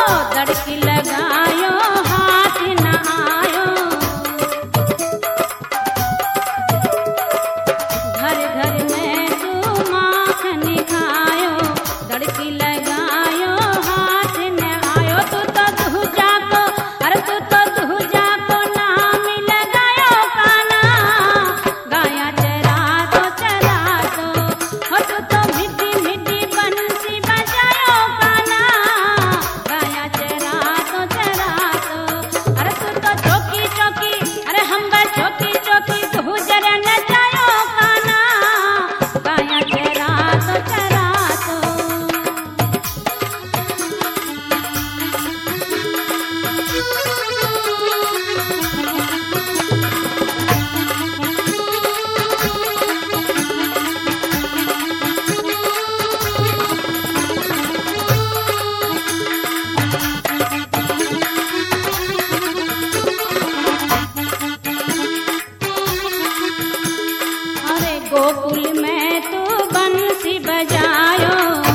दड़की लगायो हाथ न आयो, घर घर में तू माखन खायो, दड़की लगायो हाथ न आयो। तू तो दूजा को, अरे तू तो दूजा को नाम लगायो काना, गाया चरा तो हो तू तो मिट्टी मिट्टी बंसी बजायो काना, गाया चरा तो अरे तू तो चौकी चौकी, अरे हम बस चौकी चौकी तू जरा नचायो काना, गाया चरा तो अरे गोकुल में तू बंसी बजायो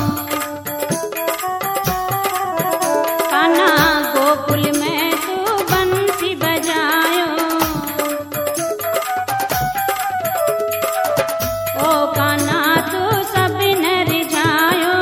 काना, गोकुल में तू बंसी बजायो, ओ काना तू सब न रिझायो,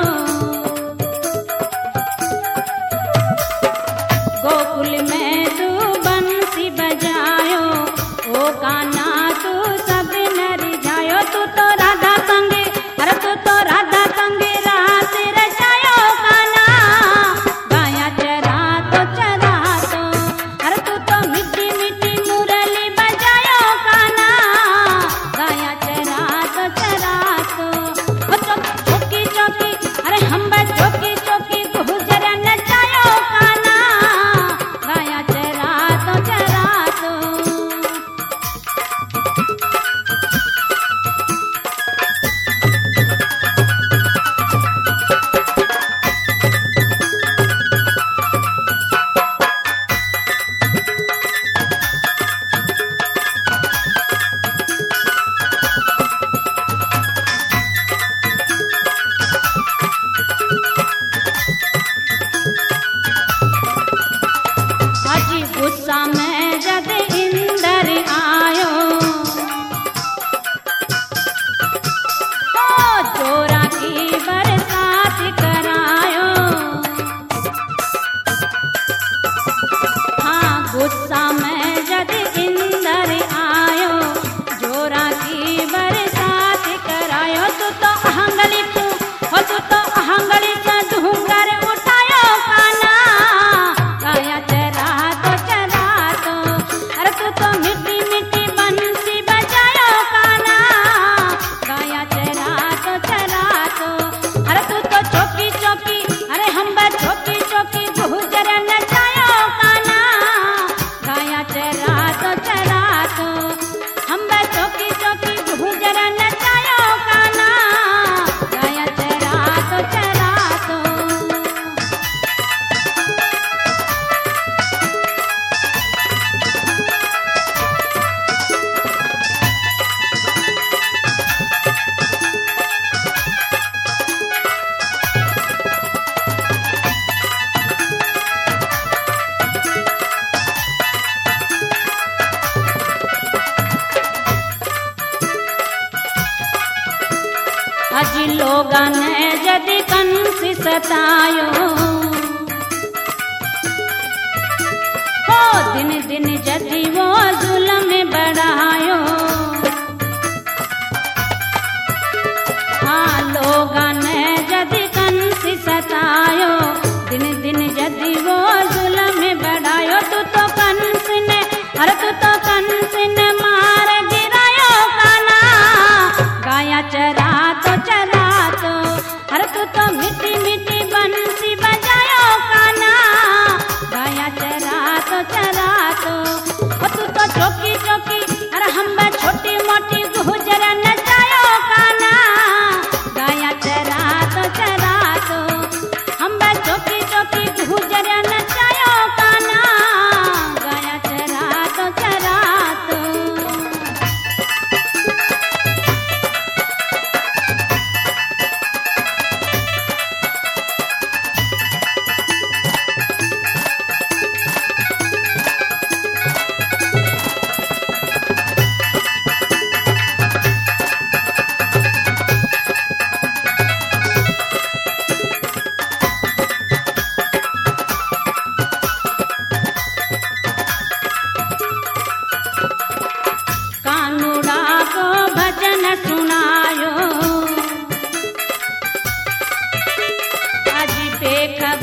गोकुल में तू बंसी बजायो, ओ काना तू सब न रिझायो। तू तो राधा संगे, अरे तू तो राधा संगे रात रचायो काना, गाया चरा तो अरे तू तो मिट्टी मिट्टी मुरली बजायो काना, गाया चरा तो ओ चौकी चौकी, अरे हम बस चौकी चौकी गुजरा नचायो काना, गाया चरा तो हाजी गुस्सा में जद इंदर आयो, ओ जोरा की बरसात करायो, हाँ गुस्सा में जद इंदर आयो, जोरा की बरसात करायो। तू तो अहंगली तू, हो तू तो अहंगली से ढूंगर उठायो काना, गाया चरा तो अरे तू तो मिट्टी मिट्टी बंसी बजायो काना, गाया चरा तो अरे तू तो चौकी चौकी, अरे हम बस चौकी चौकी गुजरा नचायो काना, गाया चरा तो हम बस चौकी चौकी गुजरा नचायो काना, गाया चरा तो अजी लोगा ने जदि कंसी सतायो, हो दिन दिन जदि वो जुल्म बढ़ायो, हाँ लोगा ने जदि कंसी सतायो, दिन दिन जदि वो जुल्म बढ़ायो। तू तो कंस ने, अरे तू तो कंस ने मार गिरायो काना, गाया चरा तो अरे तू तो मिट्टी मिट्टी बंसी बजायो काना, गाया चरा तो ओ तू तो चौकी चौकी, अरे हम छोटी मोटी गुजरा नचायो काना, गाया चरा देख